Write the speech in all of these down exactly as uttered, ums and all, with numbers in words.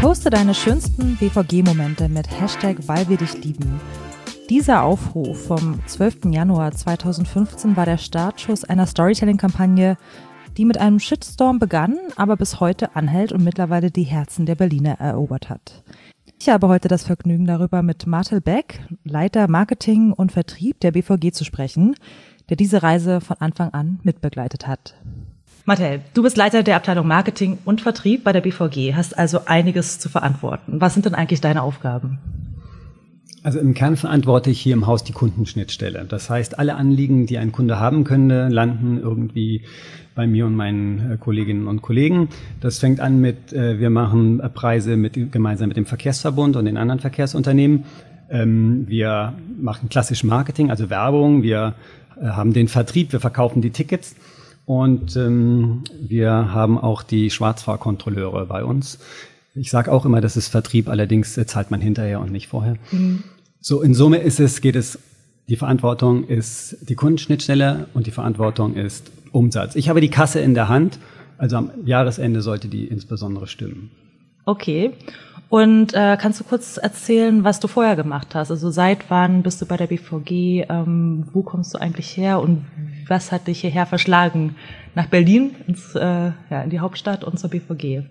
Poste deine schönsten B V G-Momente mit Hashtag weil wir dich lieben. Dieser Aufruf vom zwölften Januar zweitausendfünfzehn war der Startschuss einer Storytelling-Kampagne, die mit einem Shitstorm begann, aber bis heute anhält und mittlerweile die Herzen der Berliner erobert hat. Ich habe heute das Vergnügen, darüber mit Martel Beck, Leiter Marketing und Vertrieb der B V G, zu sprechen, der diese Reise von Anfang an mitbegleitet hat. Martel, du bist Leiter der Abteilung Marketing und Vertrieb bei der B V G, hast also einiges zu verantworten. Was sind denn eigentlich deine Aufgaben? Also im Kern verantworte ich hier im Haus die Kundenschnittstelle. Das heißt, alle Anliegen, die ein Kunde haben könnte, landen irgendwie bei mir und meinen Kolleginnen und Kollegen. Das fängt an mit, wir machen Preise mit, gemeinsam mit dem Verkehrsverbund und den anderen Verkehrsunternehmen. Wir machen klassisch Marketing, also Werbung. Wir haben den Vertrieb, wir verkaufen die Tickets. Und ähm, wir haben auch die Schwarzfahrkontrolleure bei uns. Ich sage auch immer, das ist Vertrieb, allerdings äh, zahlt man hinterher und nicht vorher. Mhm. So, in Summe ist es, geht es, die Verantwortung ist die Kundenschnittstelle und die Verantwortung ist Umsatz. Ich habe die Kasse in der Hand, also am Jahresende sollte die insbesondere stimmen. Okay. Und äh, kannst du kurz erzählen, was du vorher gemacht hast? Also seit wann bist du bei der B V G? Ähm, wo kommst du eigentlich her und was hat dich hierher verschlagen? Nach Berlin, ins, äh, ja, in die Hauptstadt und zur B V G?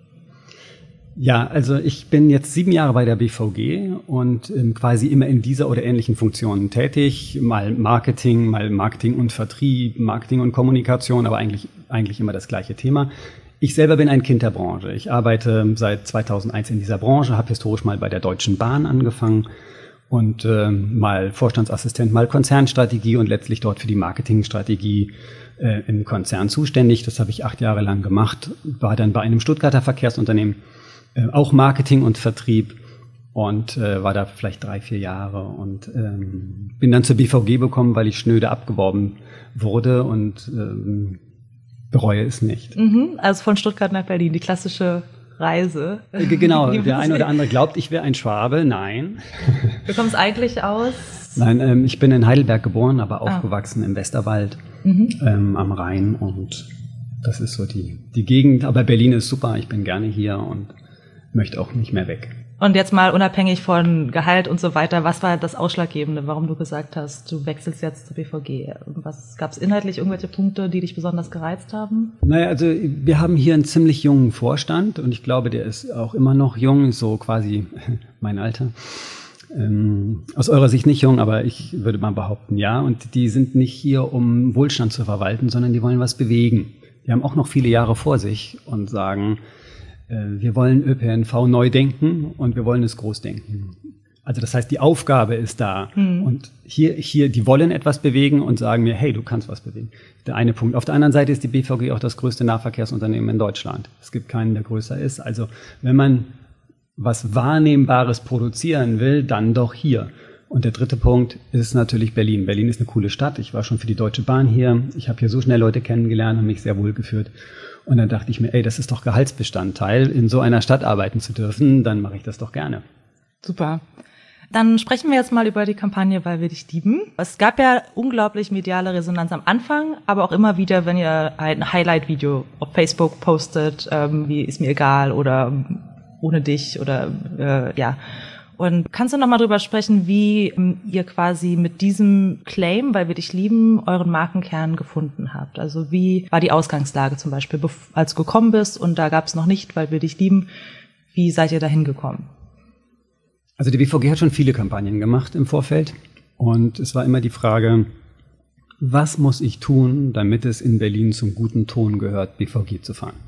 Ja, also ich bin jetzt sieben Jahre bei der B V G und ähm, quasi immer in dieser oder ähnlichen Funktionen tätig. Mal Marketing, mal Marketing und Vertrieb, Marketing und Kommunikation, aber eigentlich, eigentlich immer das gleiche Thema. Ich selber bin ein Kind der Branche. Ich arbeite seit zweitausendeins in dieser Branche, habe historisch mal bei der Deutschen Bahn angefangen und äh, mal Vorstandsassistent, mal Konzernstrategie und letztlich dort für die Marketingstrategie äh, im Konzern zuständig. Das habe ich acht Jahre lang gemacht, war dann bei einem Stuttgarter Verkehrsunternehmen, äh, auch Marketing und Vertrieb und äh, war da vielleicht drei, vier Jahre und ähm, bin dann zur B V G gekommen, weil ich schnöde abgeworben wurde und ähm, bereue es nicht. Mhm, also von Stuttgart nach Berlin, die klassische Reise. Genau, der eine oder andere glaubt, ich wäre ein Schwabe. Nein. Du kommst eigentlich aus? Nein, ähm, ich bin in Heidelberg geboren, aber aufgewachsen ah. im Westerwald mhm. ähm, am Rhein und das ist so die, die Gegend. Aber Berlin ist super, ich bin gerne hier und möchte auch nicht mehr weg. Und jetzt mal unabhängig von Gehalt und so weiter, was war das Ausschlaggebende, warum du gesagt hast, du wechselst jetzt zur B V G? Was gab es inhaltlich irgendwelche Punkte, die dich besonders gereizt haben? Naja, also wir haben hier einen ziemlich jungen Vorstand und ich glaube, der ist auch immer noch jung, so quasi mein Alter. Ähm, aus eurer Sicht nicht jung, aber ich würde mal behaupten, ja. Und die sind nicht hier, um Wohlstand zu verwalten, sondern die wollen was bewegen. Die haben auch noch viele Jahre vor sich und sagen, wir wollen Ö P N V neu denken und wir wollen es groß denken. Also das heißt, die Aufgabe ist da. Hm. Und hier, hier, die wollen etwas bewegen und sagen mir, hey, du kannst was bewegen. Der eine Punkt. Auf der anderen Seite ist die B V G auch das größte Nahverkehrsunternehmen in Deutschland. Es gibt keinen, der größer ist. Also wenn man was Wahrnehmbares produzieren will, dann doch hier. Und der dritte Punkt ist natürlich Berlin. Berlin ist eine coole Stadt. Ich war schon für die Deutsche Bahn hier. Ich habe hier so schnell Leute kennengelernt und mich sehr wohl gefühlt. Und dann dachte ich mir, ey, das ist doch Gehaltsbestandteil, in so einer Stadt arbeiten zu dürfen, dann mache ich das doch gerne. Super. Dann sprechen wir jetzt mal über die Kampagne weil wir dich lieben. Es gab ja unglaublich mediale Resonanz am Anfang, aber auch immer wieder, wenn ihr ein Highlight-Video auf Facebook postet, ähm, wie ist mir egal oder ohne dich oder äh, ja. Und kannst du noch mal drüber sprechen, wie ähm, ihr quasi mit diesem Claim, weil wir dich lieben, euren Markenkern gefunden habt? Also wie war die Ausgangslage zum Beispiel, als du gekommen bist und da gab es noch nicht, weil wir dich lieben? Wie seid ihr da hingekommen? Also die B V G hat schon viele Kampagnen gemacht im Vorfeld und es war immer die Frage, was muss ich tun, damit es in Berlin zum guten Ton gehört, B V G zu fahren?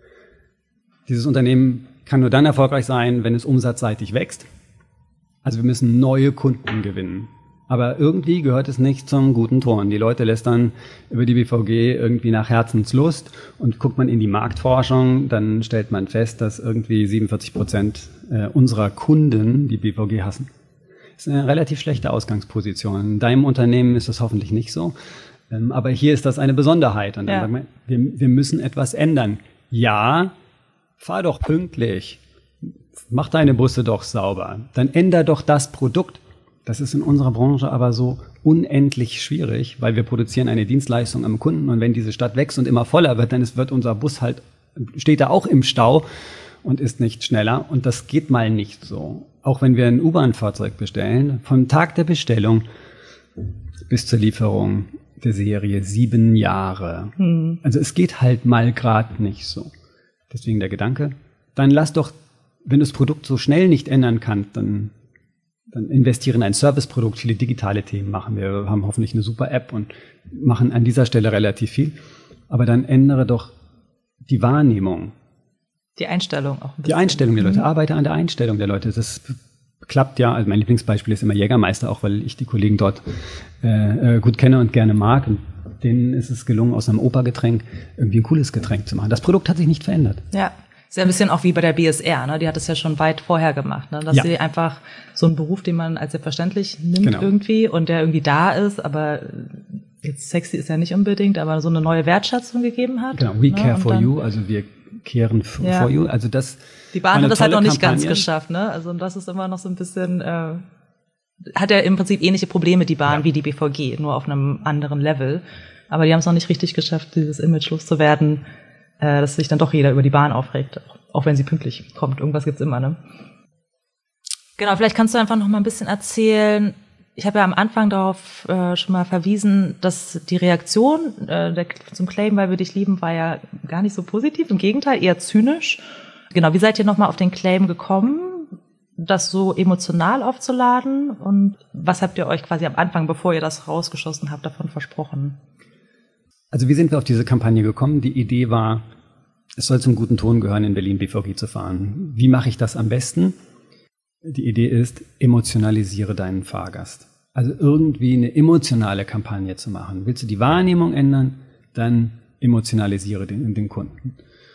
Dieses Unternehmen kann nur dann erfolgreich sein, wenn es umsatzseitig wächst. Also wir müssen neue Kunden gewinnen. Aber irgendwie gehört es nicht zum guten Ton. Die Leute lästern über die B V G irgendwie nach Herzenslust und guckt man in die Marktforschung, dann stellt man fest, dass irgendwie siebenundvierzig Prozent unserer Kunden die B V G hassen. Das ist eine relativ schlechte Ausgangsposition. In deinem Unternehmen ist das hoffentlich nicht so. Aber hier ist das eine Besonderheit. Und dann ja. sagt man, wir, wir müssen etwas ändern. Ja, fahr doch pünktlich. Mach deine Busse doch sauber. Dann änder doch das Produkt. Das ist in unserer Branche aber so unendlich schwierig, weil wir produzieren eine Dienstleistung am Kunden und wenn diese Stadt wächst und immer voller wird, dann ist, wird unser Bus halt, steht da auch im Stau und ist nicht schneller. Und das geht mal nicht so. Auch wenn wir ein U-Bahn-Fahrzeug bestellen, vom Tag der Bestellung bis zur Lieferung der Serie sieben Jahre. Hm. Also es geht halt mal gerade nicht so. Deswegen der Gedanke, dann lass doch, wenn du das Produkt so schnell nicht ändern kannst, dann, dann investiere in ein Serviceprodukt, viele digitale Themen machen. Wir haben hoffentlich eine super App und machen an dieser Stelle relativ viel. Aber dann ändere doch die Wahrnehmung. Die Einstellung auch ein bisschen. Die Einstellung der Leute. Mhm. Arbeite an der Einstellung der Leute. Das klappt ja. Also mein Lieblingsbeispiel ist immer Jägermeister, auch weil ich die Kollegen dort äh, gut kenne und gerne mag. Und denen ist es gelungen, aus einem Opergetränk irgendwie ein cooles Getränk zu machen. Das Produkt hat sich nicht verändert. Ja, ist ja ein bisschen auch wie bei der B S R. Ne? Die hat es ja schon weit vorher gemacht. Ne? Dass ja. sie einfach so einen Beruf, den man als selbstverständlich nimmt genau. irgendwie und der irgendwie da ist, aber jetzt sexy ist ja nicht unbedingt, aber so eine neue Wertschätzung gegeben hat. Genau, we care ne? for dann, you, also wir kehren f- ja. for you. Also das die Bahn hat das halt noch nicht Kampagne. Ganz geschafft. Ne? Also das ist immer noch so ein bisschen... Äh, hat ja im Prinzip ähnliche Probleme, die Bahn, ja. wie die B V G, nur auf einem anderen Level. Aber die haben es noch nicht richtig geschafft, dieses Image loszuwerden, äh, dass sich dann doch jeder über die Bahn aufregt, auch wenn sie pünktlich kommt. Irgendwas gibt's immer, ne? Genau, vielleicht kannst du einfach noch mal ein bisschen erzählen. Ich habe ja am Anfang darauf äh, schon mal verwiesen, dass die Reaktion äh, der, zum Claim, weil wir dich lieben, war ja gar nicht so positiv. Im Gegenteil, eher zynisch. Genau, wie seid ihr noch mal auf den Claim gekommen, das so emotional aufzuladen? Und was habt ihr euch quasi am Anfang, bevor ihr das rausgeschossen habt, davon versprochen? Also wie sind wir auf diese Kampagne gekommen? Die Idee war, es soll zum guten Ton gehören, in Berlin B V G zu fahren. Wie mache ich das am besten? Die Idee ist, emotionalisiere deinen Fahrgast. Also irgendwie eine emotionale Kampagne zu machen. Willst du die Wahrnehmung ändern, dann emotionalisiere den, den Kunden.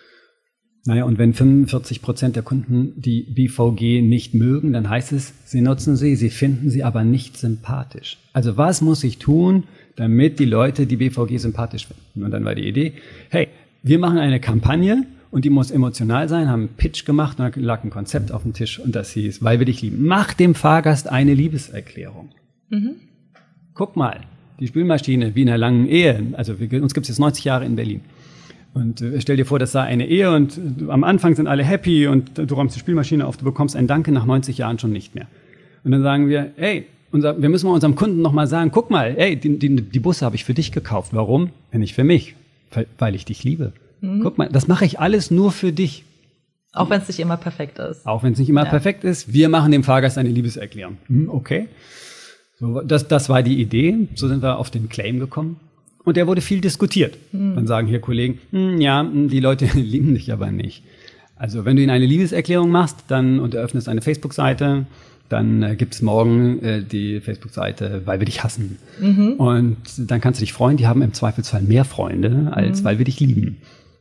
Naja, und wenn fünfundvierzig Prozent der Kunden die B V G nicht mögen, dann heißt es, sie nutzen sie, sie finden sie aber nicht sympathisch. Also was muss ich tun, damit die Leute die B V G sympathisch finden? Und dann war die Idee, hey, wir machen eine Kampagne und die muss emotional sein, haben einen Pitch gemacht und da lag ein Konzept auf dem Tisch und das hieß, weil wir dich lieben, mach dem Fahrgast eine Liebeserklärung. Mhm. Guck mal, die Spülmaschine wie in einer langen Ehe, also wir, uns gibt es jetzt neunzig Jahre in Berlin. Und äh, stell dir vor, das sei eine Ehe und äh, am Anfang sind alle happy und äh, du räumst die Spülmaschine auf, du bekommst ein Danke nach neunzig Jahren schon nicht mehr. Und dann sagen wir, hey, unser, wir müssen mal unserem Kunden nochmal sagen, guck mal, hey, die, die, die Busse habe ich für dich gekauft. Warum? Ja, nicht für mich, weil, weil ich dich liebe. Mhm. Guck mal, das mache ich alles nur für dich. Auch wenn es nicht immer perfekt ist. Auch wenn es nicht immer ja. perfekt ist. Wir machen dem Fahrgast eine Liebeserklärung. Hm, okay. So, das, das war die Idee. So sind wir auf den Claim gekommen. Und der wurde viel diskutiert. Hm. Dann sagen hier Kollegen, hm, ja, die Leute lieben dich aber nicht. Also wenn du ihnen eine Liebeserklärung machst dann und eröffnest eine Facebook-Seite, dann äh, gibt es morgen äh, die Facebook-Seite, weil wir dich hassen. Mhm. Und dann kannst du dich freuen, die haben im Zweifelsfall mehr Freunde, als mhm. weil wir dich lieben.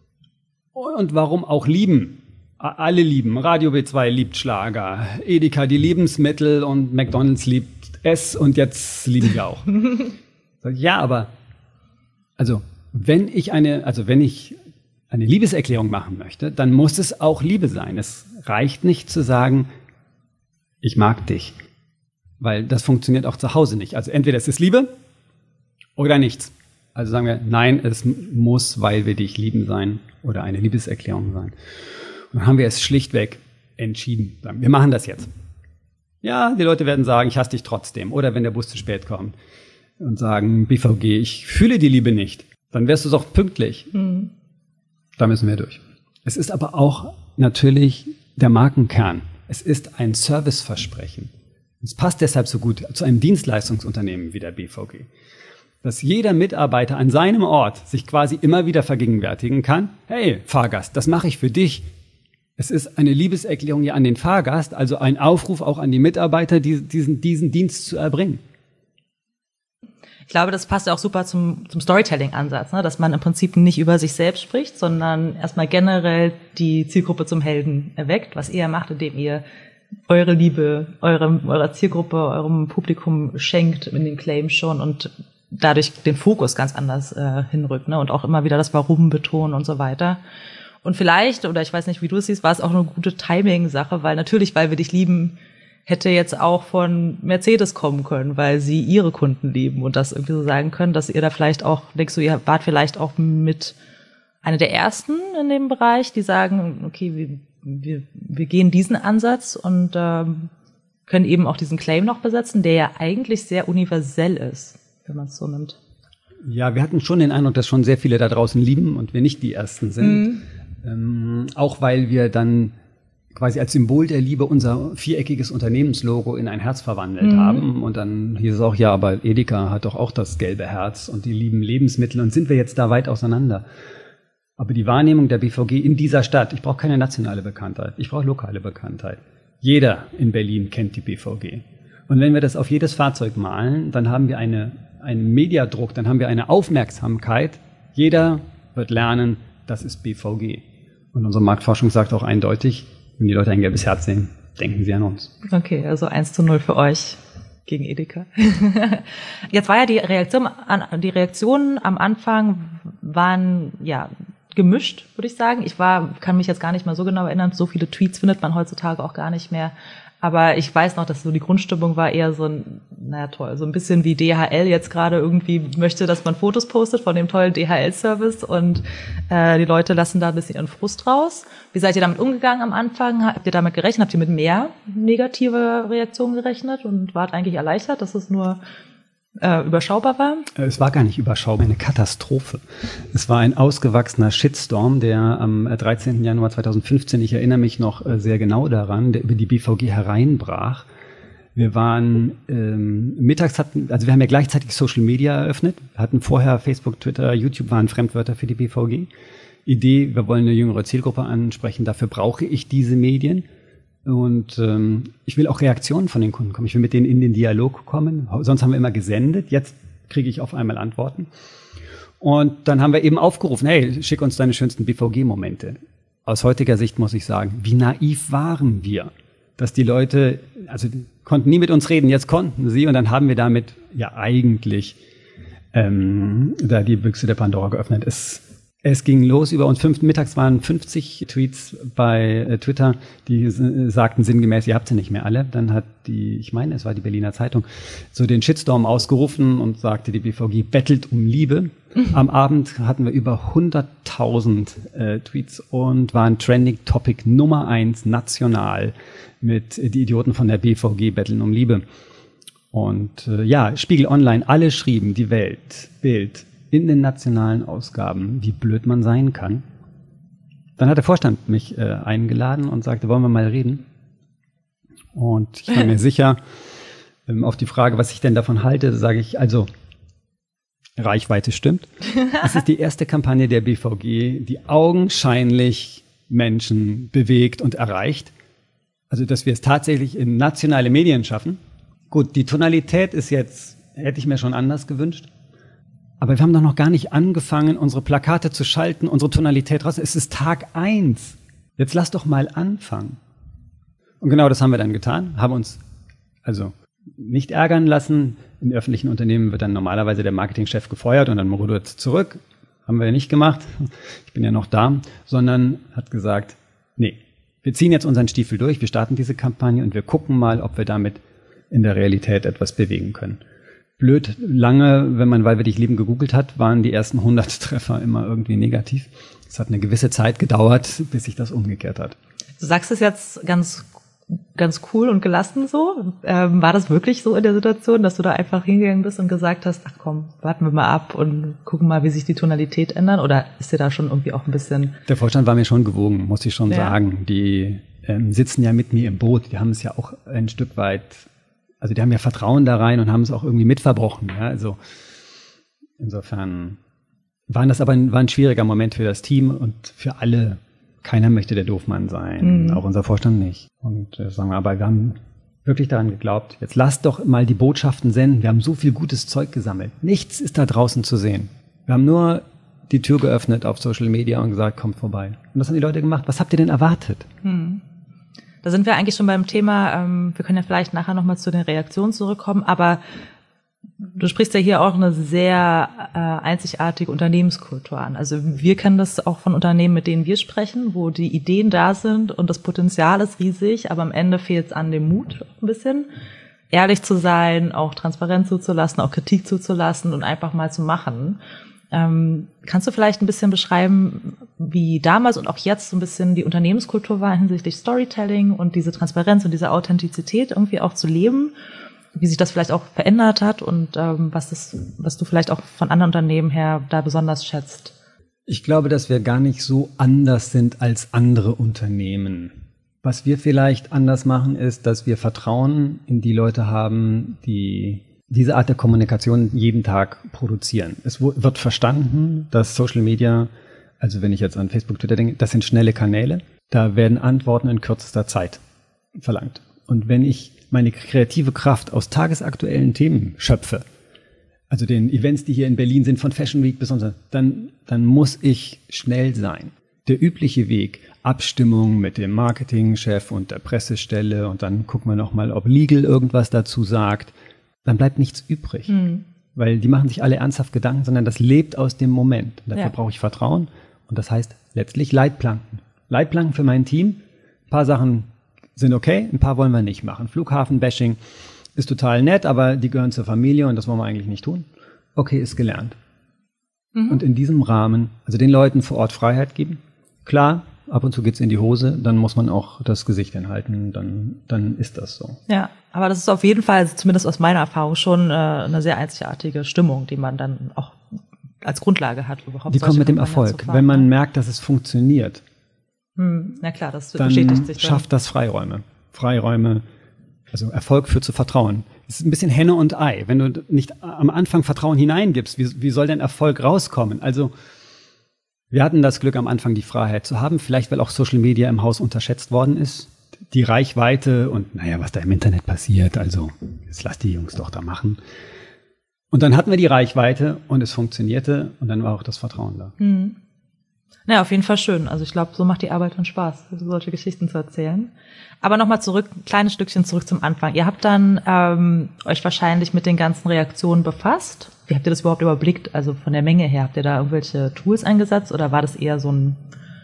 Und warum auch lieben? Alle lieben. Radio B zwei liebt Schlager, Edeka die Lebensmittel und McDonald's liebt es und jetzt lieben wir auch. Ja, aber also wenn ich eine, also wenn ich eine Liebeserklärung machen möchte, dann muss es auch Liebe sein. Es reicht nicht zu sagen, ich mag dich, weil das funktioniert auch zu Hause nicht. Also entweder es ist Liebe oder nichts. Also sagen wir, nein, es muss, weil wir dich lieben sein oder eine Liebeserklärung sein. Und dann haben wir es schlichtweg entschieden. Wir machen das jetzt. Ja, die Leute werden sagen, ich hasse dich trotzdem. Oder wenn der Bus zu spät kommt und sagen, B V G, ich fühle die Liebe nicht, dann wärst du doch pünktlich. Mhm. Da müssen wir durch. Es ist aber auch natürlich der Markenkern. Es ist ein Serviceversprechen. Es passt deshalb so gut zu einem Dienstleistungsunternehmen wie der B V G, dass jeder Mitarbeiter an seinem Ort sich quasi immer wieder vergegenwärtigen kann, hey, Fahrgast, das mache ich für dich. Es ist eine Liebeserklärung ja an den Fahrgast, also ein Aufruf auch an die Mitarbeiter, die, diesen, diesen Dienst zu erbringen. Ich glaube, das passt auch super zum, zum Storytelling-Ansatz, ne? Dass man im Prinzip nicht über sich selbst spricht, sondern erstmal generell die Zielgruppe zum Helden erweckt, was ihr macht, indem ihr eure Liebe, eurem, eurer Zielgruppe, eurem Publikum schenkt in den Claims schon und dadurch den Fokus ganz anders äh, hinrückt, ne? Und auch immer wieder das Warum betonen und so weiter. Und vielleicht, oder ich weiß nicht, wie du es siehst, war es auch eine gute Timing-Sache, weil natürlich, weil wir dich lieben, hätte jetzt auch von Mercedes kommen können, weil sie ihre Kunden lieben und das irgendwie so sagen können, dass ihr da vielleicht auch, denkst du, ihr wart vielleicht auch mit einer der ersten in dem Bereich, die sagen, okay, wir wir, wir gehen diesen Ansatz und ähm, können eben auch diesen Claim noch besetzen, der ja eigentlich sehr universell ist, wenn man es so nimmt. Ja, wir hatten schon den Eindruck, dass schon sehr viele da draußen lieben und wir nicht die Ersten sind. Mhm. Ähm, auch weil wir dann quasi als Symbol der Liebe unser viereckiges Unternehmenslogo in ein Herz verwandelt mhm. haben. Und dann hieß es auch, ja, aber Edeka hat doch auch das gelbe Herz und die lieben Lebensmittel. Und sind wir jetzt da weit auseinander? Aber die Wahrnehmung der B V G in dieser Stadt, ich brauche keine nationale Bekanntheit, ich brauche lokale Bekanntheit. Jeder in Berlin kennt die B V G. Und wenn wir das auf jedes Fahrzeug malen, dann haben wir eine, einen Mediadruck, dann haben wir eine Aufmerksamkeit. Jeder wird lernen, das ist B V G. Und unsere Marktforschung sagt auch eindeutig, wenn die Leute ein gelbes Herz sehen, denken sie an uns. Okay, also eins zu null für euch gegen Edeka. Jetzt war ja die Reaktion, die Reaktionen am Anfang waren, ja, gemischt, würde ich sagen. Ich war, kann mich jetzt gar nicht mehr so genau erinnern. So viele Tweets findet man heutzutage auch gar nicht mehr. Aber ich weiß noch, dass so die Grundstimmung war eher so ein, naja toll, so ein bisschen wie D H L jetzt gerade irgendwie möchte, dass man Fotos postet von dem tollen D H L-Service und äh, die Leute lassen da ein bisschen ihren Frust raus. Wie seid ihr damit umgegangen am Anfang? Habt ihr damit gerechnet? Habt ihr mit mehr negative Reaktionen gerechnet und wart eigentlich erleichtert, dass es nur Äh, überschaubar war? Es war gar nicht überschaubar, eine Katastrophe. Es war ein ausgewachsener Shitstorm, der am dreizehnten Januar zweitausendfünfzehn, ich erinnere mich noch sehr genau daran, der über die B V G hereinbrach. Wir waren ähm, mittags hatten, also wir haben ja gleichzeitig Social Media eröffnet, hatten vorher Facebook, Twitter, YouTube waren Fremdwörter für die B V G. Idee, wir wollen eine jüngere Zielgruppe ansprechen, dafür brauche ich diese Medien. Und ähm, ich will auch Reaktionen von den Kunden kommen. Ich will mit denen in den Dialog kommen. Sonst haben wir immer gesendet. Jetzt kriege ich auf einmal Antworten. Und dann haben wir eben aufgerufen, hey, schick uns deine schönsten B V G-Momente. Aus heutiger Sicht muss ich sagen, wie naiv waren wir, dass die Leute, also die konnten nie mit uns reden, jetzt konnten sie. Und dann haben wir damit ja eigentlich ähm, da die Büchse der Pandora geöffnet. Es Es ging los über uns. Fünf, mittags waren fünfzig Tweets bei äh, Twitter, die äh, sagten sinngemäß, ihr habt sie nicht mehr alle. Dann hat die, ich meine, es war die Berliner Zeitung, so den Shitstorm ausgerufen und sagte, die B V G bettelt um Liebe. Mhm. Am Abend hatten wir über hunderttausend äh, Tweets und waren Trending Topic Nummer eins national mit äh, die Idioten von der B V G betteln um Liebe. Und äh, ja, Spiegel Online, alle schrieben, die Welt, Bild, in den nationalen Ausgaben, wie blöd man sein kann. Dann hat der Vorstand mich äh, eingeladen und sagte, wollen wir mal reden? Und ich war mir sicher, ähm, auf die Frage, was ich denn davon halte, sage ich, also Reichweite stimmt. Es ist die erste Kampagne der B V G, die augenscheinlich Menschen bewegt und erreicht. Also, dass wir es tatsächlich in nationale Medien schaffen. Gut, die Tonalität ist jetzt, hätte ich mir schon anders gewünscht. Aber wir haben doch noch gar nicht angefangen, unsere Plakate zu schalten, unsere Tonalität raus. Es ist Tag eins. Jetzt lass doch mal anfangen. Und genau das haben wir dann getan, haben uns also nicht ärgern lassen. In öffentlichen Unternehmen wird dann normalerweise der Marketingchef gefeuert und dann rudert zurück. Haben wir ja nicht gemacht. Ich bin ja noch da. Sondern hat gesagt, nee, wir ziehen jetzt unseren Stiefel durch, wir starten diese Kampagne und wir gucken mal, ob wir damit in der Realität etwas bewegen können. Blöd, lange, wenn man Weil wir dich lieben gegoogelt hat, waren die ersten hundert Treffer immer irgendwie negativ. Es hat eine gewisse Zeit gedauert, bis sich das umgekehrt hat. Du sagst es jetzt ganz ganz cool und gelassen so. Ähm, war das wirklich so in der Situation, dass du da einfach hingegangen bist und gesagt hast, ach komm, warten wir mal ab und gucken mal, wie sich die Tonalität ändern? Oder ist dir da schon irgendwie auch ein bisschen... Der Vorstand war mir schon gewogen, muss ich schon ja. sagen. Die ähm, sitzen ja mit mir im Boot. Die haben es ja auch ein Stück weit... Also die haben ja Vertrauen da rein und haben es auch irgendwie mitverbrochen. Ja? Also insofern waren das aber ein, war ein schwieriger Moment für das Team und für alle. Keiner möchte der Doofmann sein, mhm. auch unser Vorstand nicht. Und äh, sagen wir, aber wir haben wirklich daran geglaubt, jetzt lasst doch mal die Botschaften senden. Wir haben so viel gutes Zeug gesammelt. Nichts ist da draußen zu sehen. Wir haben nur die Tür geöffnet auf Social Media und gesagt, kommt vorbei. Und was haben die Leute gemacht? Was habt ihr denn erwartet? Mhm. Da sind wir eigentlich schon beim Thema, ähm, wir können ja vielleicht nachher nochmal zu den Reaktionen zurückkommen, aber du sprichst ja hier auch eine sehr äh, einzigartige Unternehmenskultur an. Also wir kennen das auch von Unternehmen, mit denen wir sprechen, wo die Ideen da sind und das Potenzial ist riesig, aber am Ende fehlt es an dem Mut ein bisschen, ehrlich zu sein, auch Transparenz zuzulassen, auch Kritik zuzulassen und einfach mal zu machen. Ähm, kannst du vielleicht ein bisschen beschreiben, wie damals und auch jetzt so ein bisschen die Unternehmenskultur war hinsichtlich Storytelling und diese Transparenz und diese Authentizität irgendwie auch zu leben, wie sich das vielleicht auch verändert hat und ähm, was das, was du vielleicht auch von anderen Unternehmen her da besonders schätzt? Ich glaube, dass wir gar nicht so anders sind als andere Unternehmen. Was wir vielleicht anders machen, ist, dass wir Vertrauen in die Leute haben, die diese Art der Kommunikation jeden Tag produzieren. Es wird verstanden, dass Social Media, also wenn ich jetzt an Facebook, Twitter denke, das sind schnelle Kanäle. Da werden Antworten in kürzester Zeit verlangt. Und wenn ich meine kreative Kraft aus tagesaktuellen Themen schöpfe, also den Events, die hier in Berlin sind, von Fashion Week besonders, dann, dann muss ich schnell sein. Der übliche Weg, Abstimmung mit dem Marketingchef und der Pressestelle und dann gucken wir nochmal, ob Legal irgendwas dazu sagt, dann bleibt nichts übrig. Mhm. Weil die machen sich alle ernsthaft Gedanken, sondern das lebt aus dem Moment. Und dafür ja. brauche ich Vertrauen und das heißt letztlich Leitplanken. Leitplanken für mein Team. Ein paar Sachen sind okay, ein paar wollen wir nicht machen. Flughafen-Bashing ist total nett, aber die gehören zur Familie und das wollen wir eigentlich nicht tun. Okay, ist gelernt. Mhm. Und in diesem Rahmen, also den Leuten vor Ort Freiheit geben. Klar, ab und zu geht's in die Hose, dann muss man auch das Gesicht hinhalten, dann, dann ist das so. Ja, aber das ist auf jeden Fall, zumindest aus meiner Erfahrung, schon äh, eine sehr einzigartige Stimmung, die man dann auch als Grundlage hat, überhaupt. Die kommt mit dem Erfolg. Wenn man merkt, dass es funktioniert, hm, na klar, das dann bestätigt sich. Dann schafft das Freiräume. Freiräume, also Erfolg führt zu Vertrauen. Es ist ein bisschen Henne und Ei. Wenn du nicht am Anfang Vertrauen hineingibst, wie, wie soll denn Erfolg rauskommen? Also wir hatten das Glück, am Anfang die Freiheit zu haben, vielleicht weil auch Social Media im Haus unterschätzt worden ist. Die Reichweite und naja, was da im Internet passiert, also jetzt lass die Jungs doch da machen. Und dann hatten wir die Reichweite und es funktionierte und dann war auch das Vertrauen da. Mhm. Naja, auf jeden Fall schön. Also ich glaube, so macht die Arbeit dann Spaß, solche Geschichten zu erzählen. Aber nochmal zurück, ein kleines Stückchen zurück zum Anfang. Ihr habt dann ähm, euch wahrscheinlich mit den ganzen Reaktionen befasst. Wie habt ihr das überhaupt überblickt? Also von der Menge her, habt ihr da irgendwelche Tools eingesetzt oder war das eher so ein,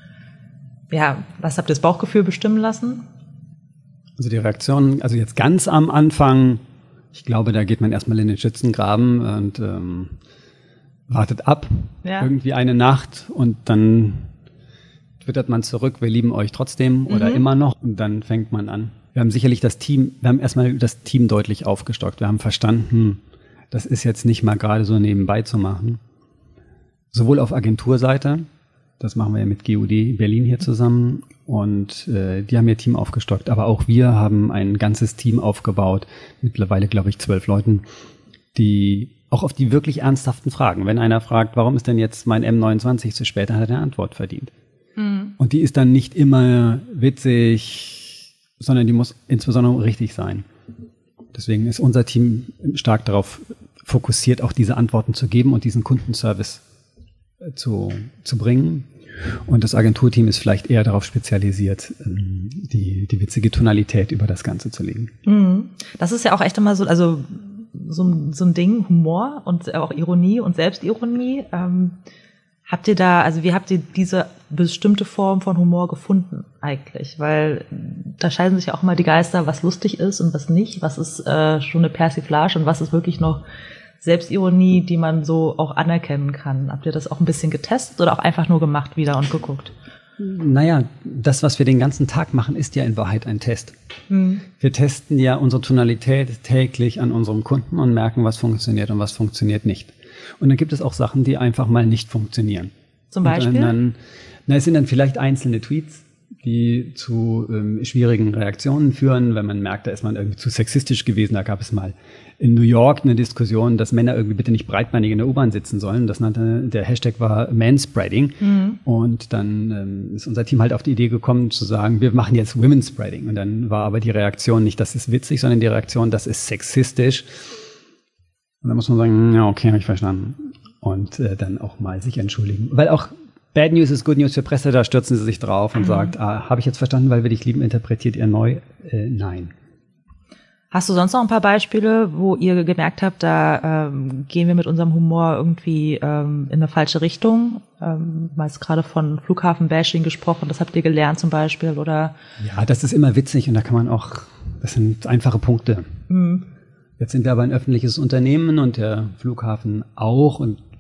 ja, was habt ihr das Bauchgefühl bestimmen lassen? Also die Reaktionen, also jetzt ganz am Anfang, ich glaube, da geht man erstmal in den Schützengraben und ähm, wartet ab, ja. irgendwie eine Nacht und dann twittert man zurück, wir lieben euch trotzdem mhm. oder immer noch und dann fängt man an. Wir haben sicherlich das Team, wir haben erstmal das Team deutlich aufgestockt. Wir haben verstanden, das ist jetzt nicht mal gerade so nebenbei zu machen. Sowohl auf Agenturseite, das machen wir ja mit G U D Berlin hier zusammen und äh, die haben ihr Team aufgestockt, aber auch wir haben ein ganzes Team aufgebaut, mittlerweile glaube ich zwölf Leuten, die auch auf die wirklich ernsthaften Fragen. Wenn einer fragt, warum ist denn jetzt mein M neunundzwanzig zu spät, dann hat er eine Antwort verdient. Mhm. Und die ist dann nicht immer witzig, sondern die muss insbesondere richtig sein. Deswegen ist unser Team stark darauf fokussiert, auch diese Antworten zu geben und diesen Kundenservice zu, zu bringen. Und das Agenturteam ist vielleicht eher darauf spezialisiert, die, die witzige Tonalität über das Ganze zu legen. Mhm. Das ist ja auch echt immer so, also so, so ein Ding, Humor und auch Ironie und Selbstironie. Ähm, habt ihr da, also wie habt ihr diese bestimmte Form von Humor gefunden eigentlich? Weil da scheiden sich ja auch mal die Geister, was lustig ist und was nicht. Was ist äh, schon eine Persiflage und was ist wirklich noch Selbstironie, die man so auch anerkennen kann? Habt ihr das auch ein bisschen getestet oder auch einfach nur gemacht wieder und geguckt? Naja, das, was wir den ganzen Tag machen, ist ja in Wahrheit ein Test. Hm. Wir testen ja unsere Tonalität täglich an unserem Kunden und merken, was funktioniert und was funktioniert nicht. Und dann gibt es auch Sachen, die einfach mal nicht funktionieren. Zum Beispiel? Und dann, na, es sind dann vielleicht einzelne Tweets, die zu ähm, schwierigen Reaktionen führen, wenn man merkt, da ist man irgendwie zu sexistisch gewesen. Da gab es mal in New York eine Diskussion, dass Männer irgendwie bitte nicht breitbeinig in der U-Bahn sitzen sollen. Das nannte, der Hashtag war Manspreading. Mhm. Und dann ähm, ist unser Team halt auf die Idee gekommen zu sagen, wir machen jetzt Womenspreading. Und dann war aber die Reaktion nicht, das ist witzig, sondern die Reaktion, das ist sexistisch. Und dann muss man sagen, ja, okay, habe ich verstanden. Und äh, dann auch mal sich entschuldigen. Weil auch Bad News ist Good News für Presse, da stürzen sie sich drauf und mhm. sagt, ah, habe ich jetzt verstanden, weil wir dich lieben, interpretiert ihr neu? Äh, nein. Hast du sonst noch ein paar Beispiele, wo ihr gemerkt habt, da ähm, gehen wir mit unserem Humor irgendwie ähm, in eine falsche Richtung? Ähm, mal gerade von Flughafen-Bashing gesprochen, das habt ihr gelernt zum Beispiel, oder? Ja, das ist immer witzig und da kann man auch, das sind einfache Punkte. Mhm. Jetzt sind wir aber ein öffentliches Unternehmen und der Flughafen auch und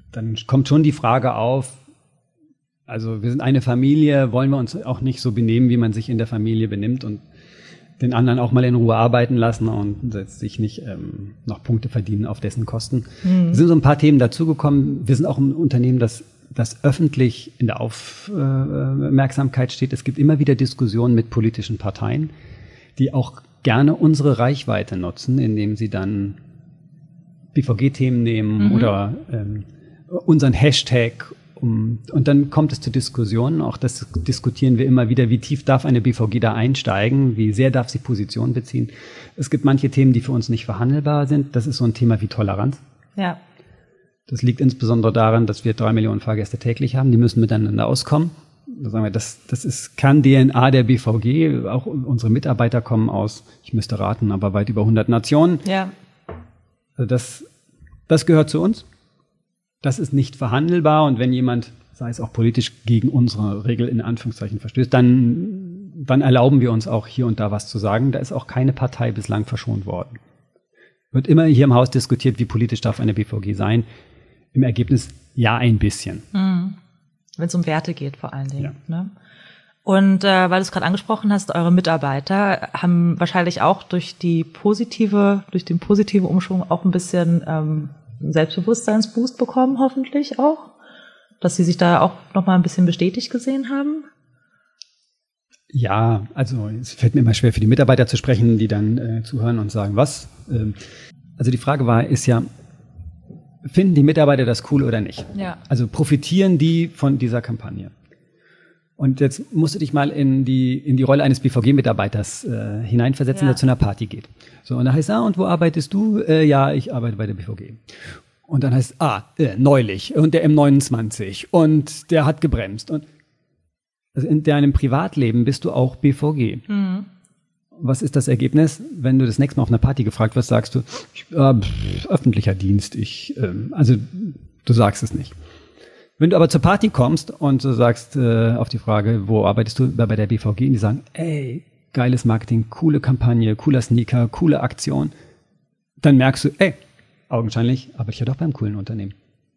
dann kommt schon die Frage auf, also wir sind eine Familie, wollen wir uns auch nicht so benehmen, wie man sich in der Familie benimmt und den anderen auch mal in Ruhe arbeiten lassen und sich nicht ähm, noch Punkte verdienen auf dessen Kosten. Mhm. Es sind so ein paar Themen dazugekommen. Wir sind auch ein Unternehmen, das, das öffentlich in der Aufmerksamkeit steht. Es gibt immer wieder Diskussionen mit politischen Parteien, die auch gerne unsere Reichweite nutzen, indem sie dann B V G-Themen nehmen mhm. oder ähm, unseren Hashtag. Um, und dann kommt es zu Diskussionen, auch das diskutieren wir immer wieder, wie tief darf eine B V G da einsteigen, wie sehr darf sie Position beziehen. Es gibt manche Themen, die für uns nicht verhandelbar sind. Das ist so ein Thema wie Toleranz. Ja. Das liegt insbesondere daran, dass wir drei Millionen Fahrgäste täglich haben, die müssen miteinander auskommen. Da sagen wir, das, das ist Kern-D N A der B V G. Auch unsere Mitarbeiter kommen aus, ich müsste raten, aber weit über hundert Nationen. Ja. Also das, das gehört zu uns. Das ist nicht verhandelbar und wenn jemand, sei es auch politisch, gegen unsere Regel in Anführungszeichen verstößt, dann, dann erlauben wir uns auch hier und da was zu sagen. Da ist auch keine Partei bislang verschont worden. Wird immer hier im Haus diskutiert, wie politisch darf eine B V G sein. Im Ergebnis ja ein bisschen. Mhm. Wenn es um Werte geht vor allen Dingen. Ja. Ne? Und äh, weil du es gerade angesprochen hast, eure Mitarbeiter haben wahrscheinlich auch durch die positive, durch den positiven Umschwung auch ein bisschen ähm, Selbstbewusstseinsboost bekommen, hoffentlich auch, dass sie sich da auch nochmal ein bisschen bestätigt gesehen haben? Ja, also es fällt mir immer schwer für die Mitarbeiter zu sprechen, die dann äh, zuhören und sagen, was? Ähm, also die Frage war, ist ja, finden die Mitarbeiter das cool oder nicht? Ja. Also profitieren die von dieser Kampagne? Und jetzt musst du dich mal in die, in die Rolle eines B V G-Mitarbeiters äh, hineinversetzen, ja. der zu einer Party geht. So, und da heißt, ah, und wo arbeitest du? Äh, ja, ich arbeite bei der B V G. Und dann heißt, ah, äh, neulich, und der M neunundzwanzig, und der hat gebremst. Und also in deinem Privatleben bist du auch B V G. Mhm. Was ist das Ergebnis? Wenn du das nächste Mal auf einer Party gefragt wirst, sagst du, ich, äh, pff, öffentlicher Dienst, ich, äh, also du sagst es nicht. Wenn du aber zur Party kommst und du sagst äh, auf die Frage, wo arbeitest du bei der B V G, und die sagen, ey, geiles Marketing, coole Kampagne, cooler Sneaker, coole Aktion, dann merkst du, ey, augenscheinlich arbeite ich ja doch beim coolen Unternehmen.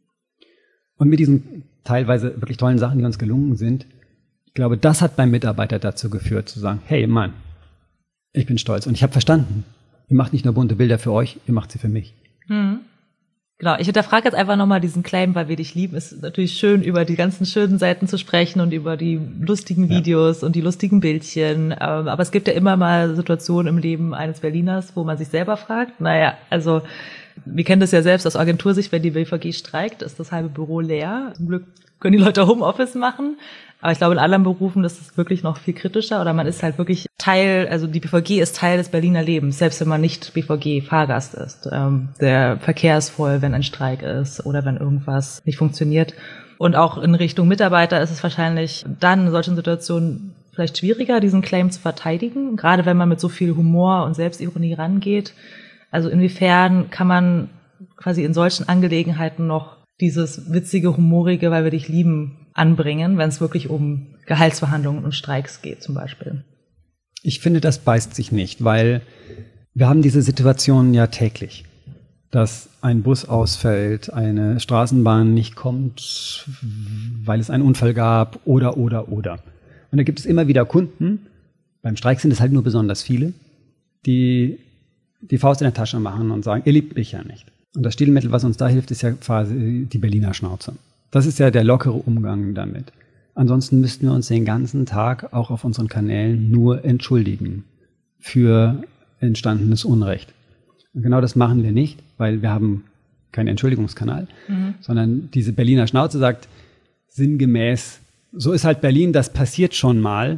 Und mit diesen teilweise wirklich tollen Sachen, die uns gelungen sind, ich glaube, das hat beim Mitarbeiter dazu geführt, zu sagen, hey Mann, ich bin stolz und ich habe verstanden, ihr macht nicht nur bunte Bilder für euch, ihr macht sie für mich. Mhm. Genau, ich hinterfrage jetzt einfach nochmal diesen Claim, weil wir dich lieben. Es ist natürlich schön, über die ganzen schönen Seiten zu sprechen und über die lustigen Videos ja. und die lustigen Bildchen. Aber es gibt ja immer mal Situationen im Leben eines Berliners, wo man sich selber fragt, naja, also wir kennen das ja selbst aus Agentursicht, wenn die B V G streikt, ist das halbe Büro leer. Zum Glück können die Leute Homeoffice machen. Aber ich glaube, in anderen Berufen ist es wirklich noch viel kritischer oder man ist halt wirklich Teil, also die B V G ist Teil des Berliner Lebens, selbst wenn man nicht B V G-Fahrgast ist. Ähm, der Verkehr ist voll, wenn ein Streik ist oder wenn irgendwas nicht funktioniert. Und auch in Richtung Mitarbeiter ist es wahrscheinlich dann in solchen Situationen vielleicht schwieriger, diesen Claim zu verteidigen, gerade wenn man mit so viel Humor und Selbstironie rangeht. Also inwiefern kann man quasi in solchen Angelegenheiten noch dieses witzige, humorige, weil wir dich lieben, anbringen, wenn es wirklich um Gehaltsverhandlungen und Streiks geht zum Beispiel? Ich finde, das beißt sich nicht, weil wir haben diese Situationen ja täglich, dass ein Bus ausfällt, eine Straßenbahn nicht kommt, weil es einen Unfall gab oder, oder, oder. Und da gibt es immer wieder Kunden, beim Streik sind es halt nur besonders viele, die die Faust in der Tasche machen und sagen, ihr liebt mich ja nicht. Und das Stilmittel, was uns da hilft, ist ja quasi die Berliner Schnauze. Das ist ja der lockere Umgang damit. Ansonsten müssten wir uns den ganzen Tag auch auf unseren Kanälen nur entschuldigen für entstandenes Unrecht. Und genau das machen wir nicht, weil wir haben keinen Entschuldigungskanal, mhm. sondern diese Berliner Schnauze sagt sinngemäß, so ist halt Berlin, das passiert schon mal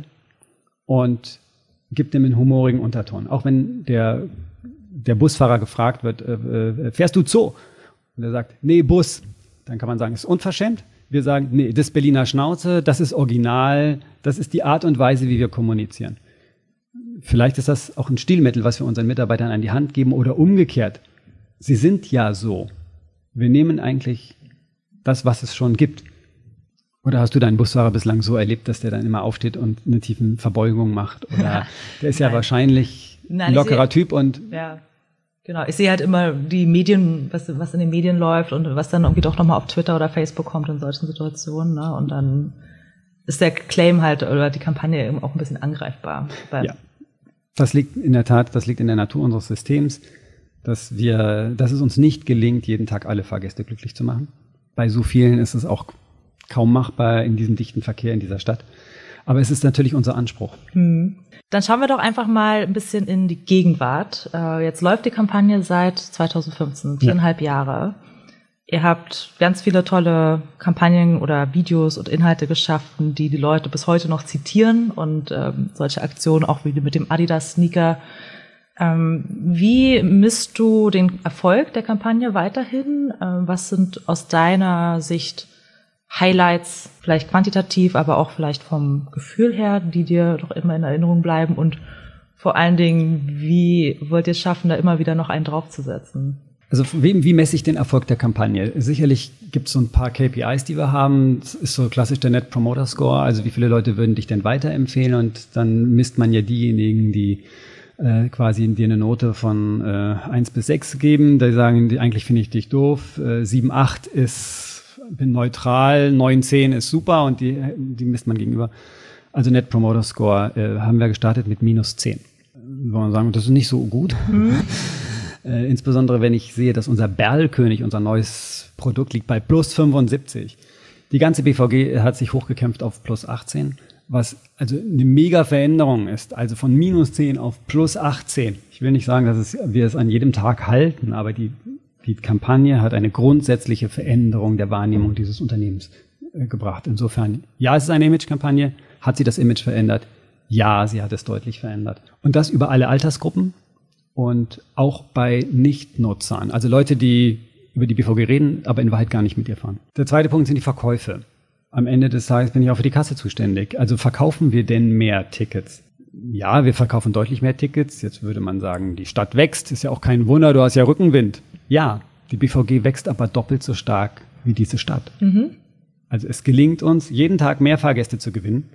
und gibt dem einen humorigen Unterton. Auch wenn der, der Busfahrer gefragt wird, äh, fährst du Zoo? Und er sagt, nee, Bus. Dann kann man sagen, es ist unverschämt. Wir sagen, nee, das ist Berliner Schnauze, das ist original, das ist die Art und Weise, wie wir kommunizieren. Vielleicht ist das auch ein Stilmittel, was wir unseren Mitarbeitern an die Hand geben oder umgekehrt. Sie sind ja so. Wir nehmen eigentlich das, was es schon gibt. Oder hast du deinen Busfahrer bislang so erlebt, dass der dann immer aufsteht und eine tiefe Verbeugung macht? Oder der ist ja Nein. wahrscheinlich Nein, ein lockerer sehe, Typ und ja. Genau, ich sehe halt immer die Medien, was, was in den Medien läuft und was dann irgendwie doch nochmal auf Twitter oder Facebook kommt in solchen Situationen, ne? Und dann ist der Claim halt oder die Kampagne eben auch ein bisschen angreifbar. Ja, das liegt in der Tat, das liegt in der Natur unseres Systems, dass wir, dass es uns nicht gelingt, jeden Tag alle Fahrgäste glücklich zu machen. Bei so vielen ist es auch kaum machbar in diesem dichten Verkehr in dieser Stadt. Aber es ist natürlich unser Anspruch. Hm. Dann schauen wir doch einfach mal ein bisschen in die Gegenwart. Äh, jetzt läuft die Kampagne seit zweitausendfünfzehn, viereinhalb ja. Jahre. Ihr habt ganz viele tolle Kampagnen oder Videos und Inhalte geschaffen, die die Leute bis heute noch zitieren und ähm, solche Aktionen auch wie mit dem Adidas-Sneaker. Ähm, wie misst du den Erfolg der Kampagne weiterhin? Ähm, was sind aus deiner Sicht Highlights, vielleicht quantitativ, aber auch vielleicht vom Gefühl her, die dir doch immer in Erinnerung bleiben? Und vor allen Dingen, wie wollt ihr es schaffen, da immer wieder noch einen draufzusetzen? Also wie, wie messe ich den Erfolg der Kampagne? Sicherlich gibt es so ein paar K P Is, die wir haben. Das ist so klassisch der Net Promoter Score, also wie viele Leute würden dich denn weiterempfehlen? Und dann misst man ja diejenigen, die äh, quasi dir eine Note von äh, eins bis sechs geben. Die sagen, die, eigentlich finde ich dich doof. Äh, sieben, acht ist bin neutral, neun, zehn ist super und die, die misst man gegenüber. Also Net Promoter Score äh, haben wir gestartet mit minus zehn. Wollen wir sagen, das ist nicht so gut. Mhm. äh, insbesondere wenn ich sehe, dass unser Berlkönig, unser neues Produkt, liegt bei plus fünfundsiebzig. Die ganze B V G hat sich hochgekämpft auf plus achtzehn, was also eine mega Veränderung ist. Also von minus zehn auf plus achtzehn. Ich will nicht sagen, dass es, wir es an jedem Tag halten, aber die Die Kampagne hat eine grundsätzliche Veränderung der Wahrnehmung dieses Unternehmens äh, gebracht. Insofern, ja, es ist eine Imagekampagne. Hat sie das Image verändert? Ja, sie hat es deutlich verändert. Und das über alle Altersgruppen und auch bei Nichtnutzern. Also Leute, die über die B V G reden, aber in Wahrheit gar nicht mit ihr fahren. Der zweite Punkt sind die Verkäufe. Am Ende des Tages bin ich auch für die Kasse zuständig. Also verkaufen wir denn mehr Tickets? Ja, wir verkaufen deutlich mehr Tickets. Jetzt würde man sagen, die Stadt wächst. Ist ja auch kein Wunder, du hast ja Rückenwind. Ja, die B V G wächst aber doppelt so stark wie diese Stadt. Mhm. Also es gelingt uns, jeden Tag mehr Fahrgäste zu gewinnen.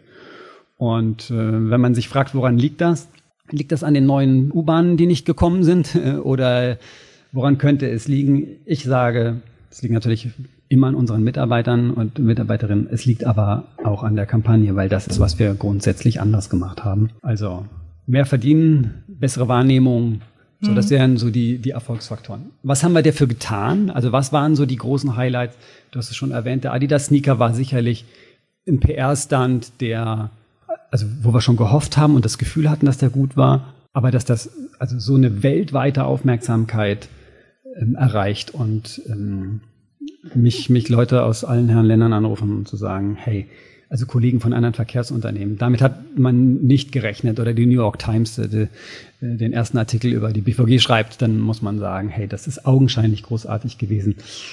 Und äh, wenn man sich fragt, woran liegt das? Liegt das an den neuen U-Bahnen, die nicht gekommen sind? Äh, oder woran könnte es liegen? Ich sage, es liegt natürlich immer an unseren Mitarbeitern und Mitarbeiterinnen. Es liegt aber auch an der Kampagne, weil das ist, was wir grundsätzlich anders gemacht haben. Also mehr verdienen, bessere Wahrnehmung. So, das wären so die, die Erfolgsfaktoren. Was haben wir dafür getan? Also was waren so die großen Highlights? Du hast es schon erwähnt, der Adidas-Sneaker war sicherlich ein P R-Stunt, der, also wo wir schon gehofft haben und das Gefühl hatten, dass der gut war, aber dass das also so eine weltweite Aufmerksamkeit ähm, erreicht und ähm, mich, mich Leute aus allen Herren Ländern anrufen, um zu sagen, hey, also Kollegen von anderen Verkehrsunternehmen. Damit hat man nicht gerechnet. Oder die New York Times äh, den ersten Artikel über die B V G schreibt, dann muss man sagen, hey, das ist augenscheinlich großartig gewesen.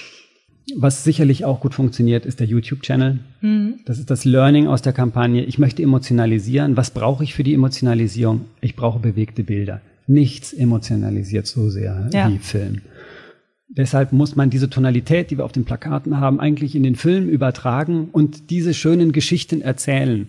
Was sicherlich auch gut funktioniert, ist der YouTube-Channel. Mhm. Das ist das Learning aus der Kampagne. Ich möchte emotionalisieren. Was brauche ich für die Emotionalisierung? Ich brauche bewegte Bilder. Nichts emotionalisiert so sehr ja. wie Film. Deshalb muss man diese Tonalität, die wir auf den Plakaten haben, eigentlich in den Film übertragen und diese schönen Geschichten erzählen.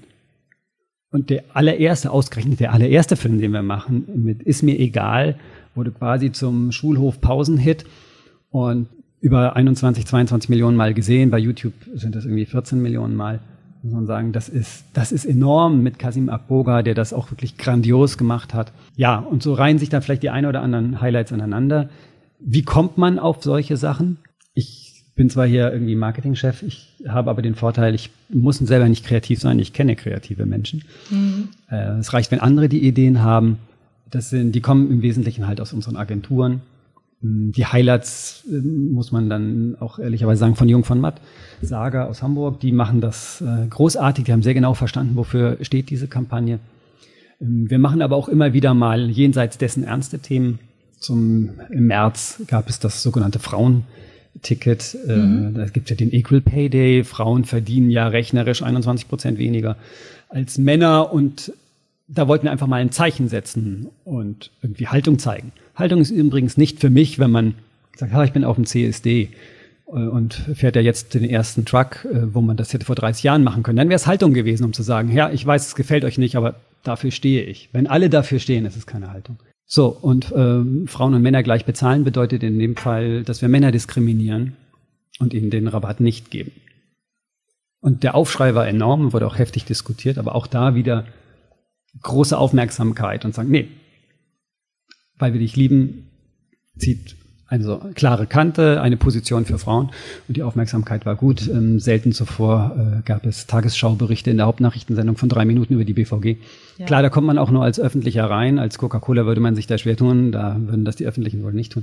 Und der allererste, ausgerechnet der allererste Film, den wir machen, mit Ist mir egal, wurde quasi zum Schulhof-Pausenhit und über einundzwanzig, zweiundzwanzig Millionen Mal gesehen. Bei YouTube sind das irgendwie vierzehn Millionen Mal. Muss man sagen, das ist, das ist enorm mit Kasim Akboga, der das auch wirklich grandios gemacht hat. Ja, und so reihen sich dann vielleicht die ein oder anderen Highlights aneinander. Wie kommt man auf solche Sachen? Ich bin zwar hier irgendwie Marketingchef, ich habe aber den Vorteil, ich muss selber nicht kreativ sein, ich kenne kreative Menschen. Mhm. Äh, es reicht, wenn andere die Ideen haben. Das sind, die kommen im Wesentlichen halt aus unseren Agenturen. Die Highlights äh, muss man dann auch ehrlicherweise sagen von Jung von Matt, Saga aus Hamburg, die machen das äh, großartig, die haben sehr genau verstanden, wofür steht diese Kampagne. Ähm, wir machen aber auch immer wieder mal jenseits dessen ernste Themen. Zum, im März gab es das sogenannte Frauenticket. Mhm. Äh, da gibt es ja den Equal Pay Day. Frauen verdienen ja rechnerisch einundzwanzig Prozent weniger als Männer. Und da wollten wir einfach mal ein Zeichen setzen und irgendwie Haltung zeigen. Haltung ist übrigens nicht für mich, wenn man sagt, ha, ich bin auf dem C S D und fährt ja jetzt den ersten Truck, wo man das hätte vor dreißig Jahren machen können. Dann wäre es Haltung gewesen, um zu sagen, ja, ich weiß, es gefällt euch nicht, aber dafür stehe ich. Wenn alle dafür stehen, ist es keine Haltung. So, und äh, Frauen und Männer gleich bezahlen bedeutet in dem Fall, dass wir Männer diskriminieren und ihnen den Rabatt nicht geben. Und der Aufschrei war enorm, wurde auch heftig diskutiert, aber auch da wieder große Aufmerksamkeit und sagen, nee, weil wir dich lieben, zieht also klare Kante, eine Position für Frauen und die Aufmerksamkeit war gut. Ähm, selten zuvor äh, gab es Tagesschauberichte in der Hauptnachrichtensendung von drei Minuten über die B V G. Ja. Klar, da kommt man auch nur als Öffentlicher rein. Als Coca-Cola würde man sich da schwer tun, da würden das die Öffentlichen wohl nicht tun.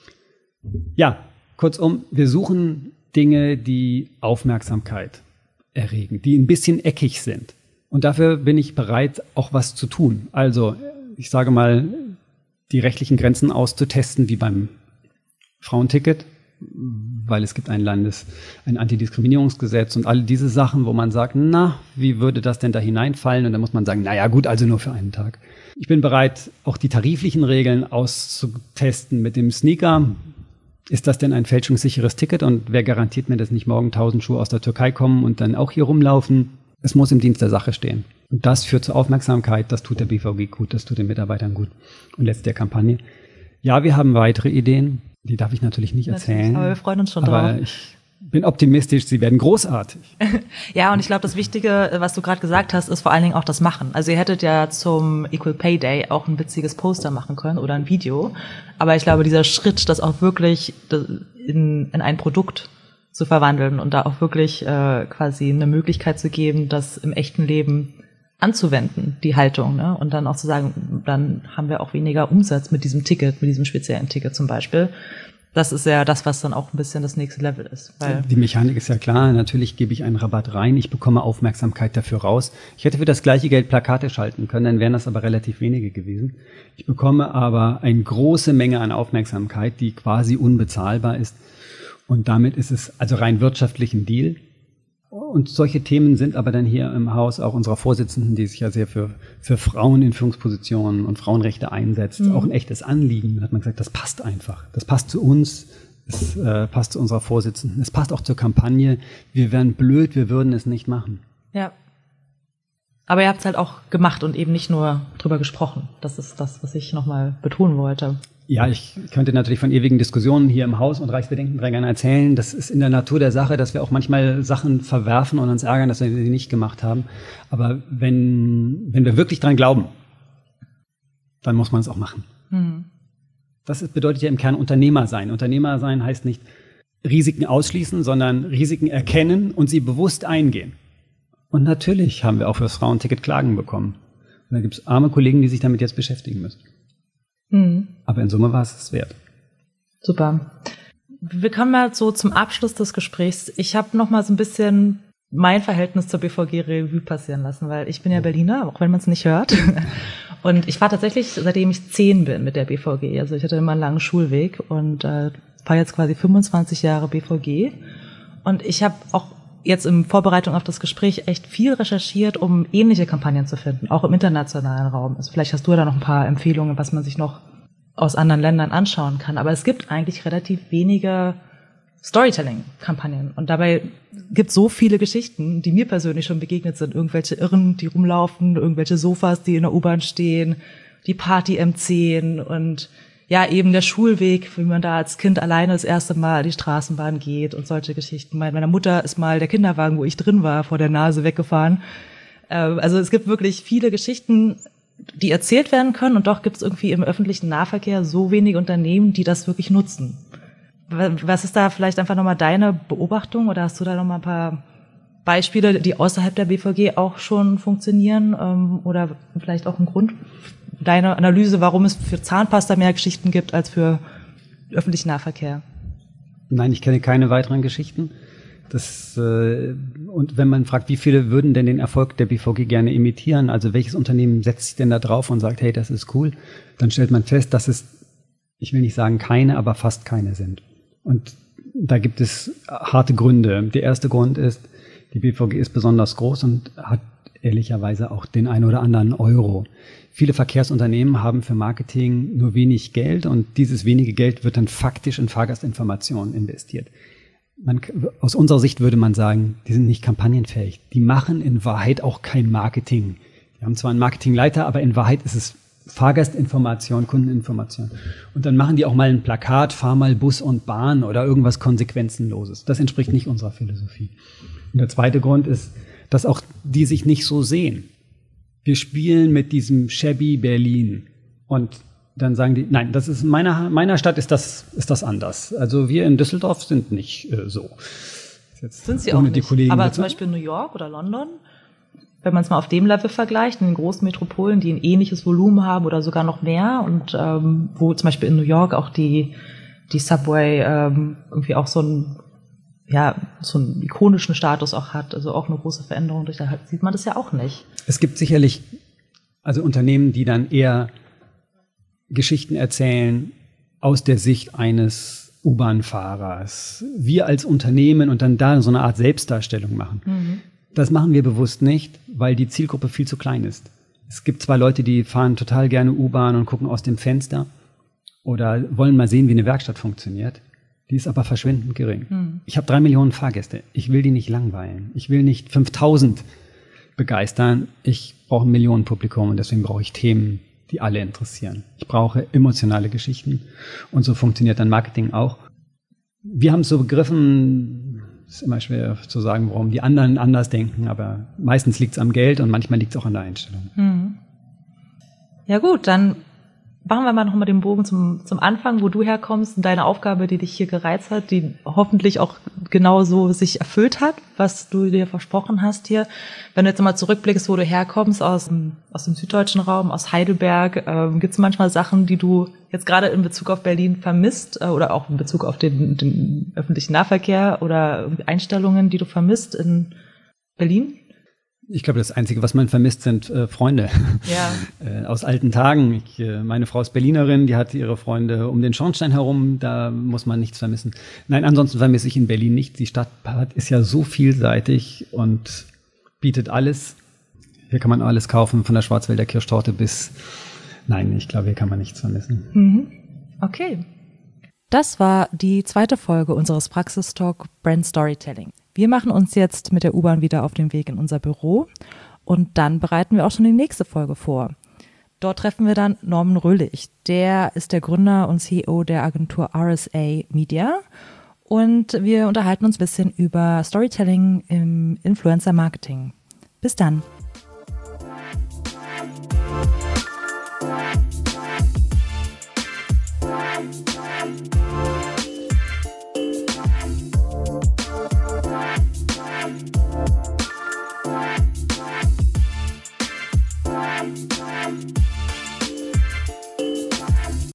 Ja, kurzum, wir suchen Dinge, die Aufmerksamkeit erregen, die ein bisschen eckig sind. Und dafür bin ich bereit, auch was zu tun. Also, ich sage mal, die rechtlichen Grenzen auszutesten, wie beim Frauenticket, weil es gibt ein Landes-, ein Antidiskriminierungsgesetz und all diese Sachen, wo man sagt, na, wie würde das denn da hineinfallen? Und dann muss man sagen, naja, gut, also nur für einen Tag. Ich bin bereit, auch die tariflichen Regeln auszutesten mit dem Sneaker. Ist das denn ein fälschungssicheres Ticket? Und wer garantiert mir, dass nicht morgen tausend Schuhe aus der Türkei kommen und dann auch hier rumlaufen? Es muss im Dienst der Sache stehen. Und das führt zur Aufmerksamkeit, das tut der B V G gut, das tut den Mitarbeitern gut. Und letzt der Kampagne. Ja, wir haben weitere Ideen. Die darf ich natürlich nicht erzählen. Natürlich, aber wir freuen uns schon aber drauf. Ich bin optimistisch, sie werden großartig. Ja, und ich glaube, das Wichtige, was du gerade gesagt hast, ist vor allen Dingen auch das Machen. Also ihr hättet ja zum Equal Pay Day auch ein witziges Poster machen können oder ein Video. Aber ich glaube, dieser Schritt, das auch wirklich in, in ein Produkt zu verwandeln und da auch wirklich äh, quasi eine Möglichkeit zu geben, das im echten Leben anzuwenden, die Haltung, ne? Und dann auch zu sagen, dann haben wir auch weniger Umsatz mit diesem Ticket, mit diesem speziellen Ticket zum Beispiel. Das ist ja das, was dann auch ein bisschen das nächste Level ist. Weil die Mechanik ist ja klar, natürlich gebe ich einen Rabatt rein, ich bekomme Aufmerksamkeit dafür raus. Ich hätte für das gleiche Geld Plakate schalten können, dann wären das aber relativ wenige gewesen. Ich bekomme aber eine große Menge an Aufmerksamkeit, die quasi unbezahlbar ist. Und damit ist es also rein wirtschaftlich ein Deal. Und solche Themen sind aber dann hier im Haus auch unserer Vorsitzenden, die sich ja sehr für, für Frauen in Führungspositionen und Frauenrechte einsetzt, mhm. auch ein echtes Anliegen. Da hat man gesagt, das passt einfach. Das passt zu uns, es äh, passt zu unserer Vorsitzenden, es passt auch zur Kampagne. Wir wären blöd, wir würden es nicht machen. Ja. Aber ihr habt es halt auch gemacht und eben nicht nur drüber gesprochen. Das ist das, was ich nochmal betonen wollte. Ja, ich könnte natürlich von ewigen Diskussionen hier im Haus und Reichsbedenkenträgern erzählen. Das ist in der Natur der Sache, dass wir auch manchmal Sachen verwerfen und uns ärgern, dass wir sie nicht gemacht haben. Aber wenn, wenn wir wirklich dran glauben, dann muss man es auch machen. Mhm. Das ist, bedeutet ja im Kern Unternehmer sein. Unternehmer sein heißt nicht Risiken ausschließen, sondern Risiken erkennen und sie bewusst eingehen. Und natürlich haben wir auch für das Frauenticket Klagen bekommen. Und da gibt es arme Kollegen, die sich damit jetzt beschäftigen müssen. Mhm. Aber in Summe war es es wert. Super. Wir kommen mal so zum Abschluss des Gesprächs. Ich habe noch mal so ein bisschen mein Verhältnis zur B V G Revue passieren lassen, weil ich bin ja Berliner, auch wenn man es nicht hört. Und ich war tatsächlich, seitdem ich zehn bin, mit der B V G. Also ich hatte immer einen langen Schulweg und äh, war jetzt quasi fünfundzwanzig Jahre B V G. Und ich habe auch jetzt in Vorbereitung auf das Gespräch echt viel recherchiert, um ähnliche Kampagnen zu finden, auch im internationalen Raum. Also vielleicht hast du da noch ein paar Empfehlungen, was man sich noch aus anderen Ländern anschauen kann. Aber es gibt eigentlich relativ wenige Storytelling-Kampagnen. Und dabei gibt es so viele Geschichten, die mir persönlich schon begegnet sind. Irgendwelche Irren, die rumlaufen, irgendwelche Sofas, die in der U-Bahn stehen, die Party-M zehn und ja, eben der Schulweg, wie man da als Kind alleine das erste Mal die Straßenbahn geht und solche Geschichten. Meiner Mutter ist mal der Kinderwagen, wo ich drin war, vor der Nase weggefahren. Also es gibt wirklich viele Geschichten, die erzählt werden können und doch gibt es irgendwie im öffentlichen Nahverkehr so wenige Unternehmen, die das wirklich nutzen. Was ist da vielleicht einfach nochmal deine Beobachtung oder hast du da nochmal ein paar Beispiele, die außerhalb der B V G auch schon funktionieren oder vielleicht auch ein Grund? Deine Analyse, warum es für Zahnpasta mehr Geschichten gibt als für öffentlichen Nahverkehr? Nein, ich kenne keine weiteren Geschichten. Das, äh, und wenn man fragt, wie viele würden denn den Erfolg der B V G gerne imitieren, also welches Unternehmen setzt sich denn da drauf und sagt, hey, das ist cool, dann stellt man fest, dass es, ich will nicht sagen keine, aber fast keine sind. Und da gibt es harte Gründe. Der erste Grund ist, die B V G ist besonders groß und hat ehrlicherweise auch den ein oder anderen Euro. Viele Verkehrsunternehmen haben für Marketing nur wenig Geld und dieses wenige Geld wird dann faktisch in Fahrgastinformationen investiert. Man, aus unserer Sicht würde man sagen, die sind nicht kampagnenfähig. Die machen in Wahrheit auch kein Marketing. Die haben zwar einen Marketingleiter, aber in Wahrheit ist es Fahrgastinformation, Kundeninformation. Und dann machen die auch mal ein Plakat, fahr mal Bus und Bahn oder irgendwas Konsequenzenloses. Das entspricht nicht unserer Philosophie. Und der zweite Grund ist, dass auch die sich nicht so sehen. Wir spielen mit diesem shabby Berlin und dann sagen die, nein, das ist in meiner, meiner Stadt ist das, ist das anders. Also wir in Düsseldorf sind nicht äh, so. Jetzt sind sie auch nicht. Kollegen aber zum Beispiel New York oder London, wenn man es mal auf dem Level vergleicht, in den großen Metropolen, die ein ähnliches Volumen haben oder sogar noch mehr und ähm, wo zum Beispiel in New York auch die, die Subway ähm, irgendwie auch so ein ja, so einen ikonischen Status auch hat, also auch eine große Veränderung durch da sieht man das ja auch nicht. Es gibt sicherlich also Unternehmen, die dann eher Geschichten erzählen aus der Sicht eines U-Bahn-Fahrers. Wir als Unternehmen und dann da so eine Art Selbstdarstellung machen. Mhm. Das machen wir bewusst nicht, weil die Zielgruppe viel zu klein ist. Es gibt zwar Leute, die fahren total gerne U-Bahn und gucken aus dem Fenster oder wollen mal sehen, wie eine Werkstatt funktioniert. Die ist aber verschwindend gering. Mhm. Ich habe drei Millionen Fahrgäste. Ich will die nicht langweilen. Ich will nicht fünftausend begeistern. Ich brauche ein Millionenpublikum und deswegen brauche ich Themen, die alle interessieren. Ich brauche emotionale Geschichten und so funktioniert dann Marketing auch. Wir haben es so begriffen, es ist immer schwer zu sagen, warum die anderen anders denken, aber meistens liegt es am Geld und manchmal liegt es auch an der Einstellung. Mhm. Ja gut, dann machen wir mal noch mal den Bogen zum, zum Anfang, wo du herkommst und deine Aufgabe, die dich hier gereizt hat, die hoffentlich auch genauso sich erfüllt hat, was du dir versprochen hast hier. Wenn du jetzt mal zurückblickst, wo du herkommst, aus, aus dem süddeutschen Raum, aus Heidelberg, ähm, gibt es manchmal Sachen, die du jetzt gerade in Bezug auf Berlin vermisst äh, oder auch in Bezug auf den, den öffentlichen Nahverkehr oder Einstellungen, die du vermisst in Berlin? Ich glaube, das Einzige, was man vermisst, sind äh, Freunde ja. äh, aus alten Tagen. Ich, äh, meine Frau ist Berlinerin, die hat ihre Freunde um den Schornstein herum, da muss man nichts vermissen. Nein, ansonsten vermisse ich in Berlin nichts. Die Stadt ist ja so vielseitig und bietet alles. Hier kann man alles kaufen, von der Schwarzwälder Kirschtorte bis... Nein, ich glaube, hier kann man nichts vermissen. Mhm. Okay. Das war die zweite Folge unseres Praxistalk Brand Storytelling. Wir machen uns jetzt mit der U-Bahn wieder auf den Weg in unser Büro und dann bereiten wir auch schon die nächste Folge vor. Dort treffen wir dann Norman Röhlich. Der ist der Gründer und C E O der Agentur R S A Media und wir unterhalten uns ein bisschen über Storytelling im Influencer-Marketing. Bis dann.